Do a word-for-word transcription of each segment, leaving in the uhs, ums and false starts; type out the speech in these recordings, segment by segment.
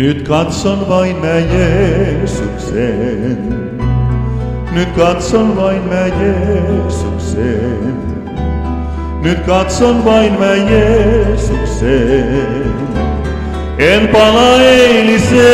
Nyt katson vain mä Jeesuksen. Nyt katson vain mä Jeesuksen. Nyt katson vain mä Jeesuksen. En pala eiliseen.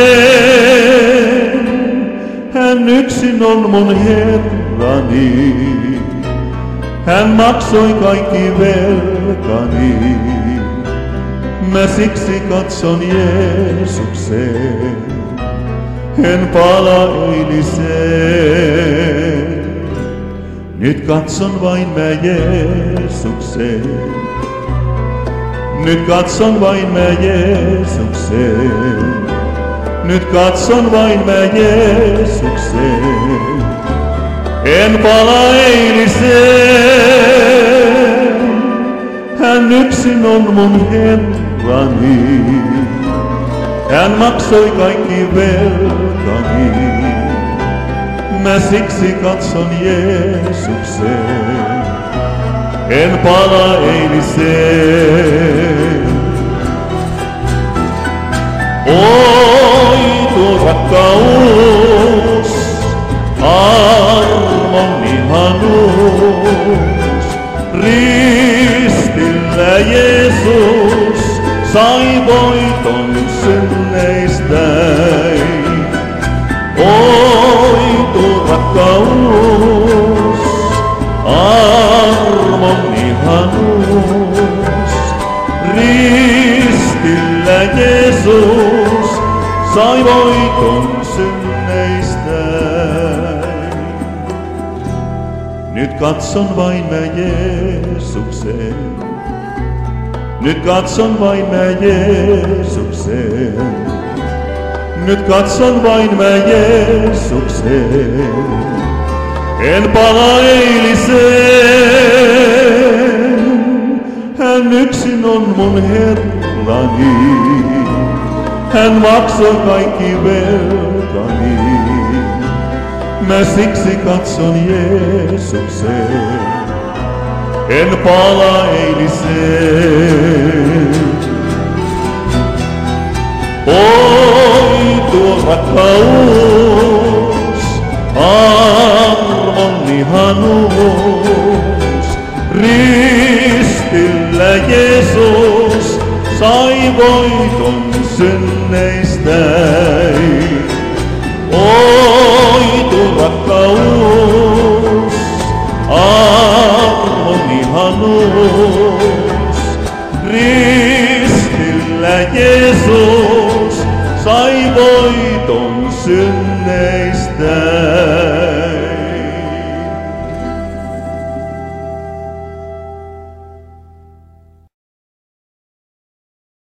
Hän yksin on mun Herrani. Hän maksoi kaikki velkani. Mä siksi katson Jeesukseen, en pala eiliseen. Nyt katson vain mä Jeesukseen. Nyt katson vain mä Jeesukseen. Nyt katson vain mä Jeesukseen, en pala eiliseen. Hän yksin on mun Herrani. Hän maksoi kaikki velkani. Mä siksi katson Jeesukseen, en pala eiliseen. Oi tuo rakkaus, armon ihanuus, ristillä Jeesus sai voiton synneistä. Oi tuo rakkaus, armon ihanuus, ristillä Jeesus sai voiton synneistä. Nyt katson vain mä Jeesukseen. Nyt katson vain mä Jeesukseen. Nyt katson vain mä Jeesukseen, en pala eiliseen. Hän yksin on mun Herrani. Hän maksoi kaikki velkani. Mä siksi katson Jeesukseen, en pala eiliseen. Oi tuo rakkaus, armon ihanuus, ristillä Jeesus sai voiton synneistä. Oi tuo rakkaus, armon ihanuus, ristillä Jeesus sai voiton synneistä.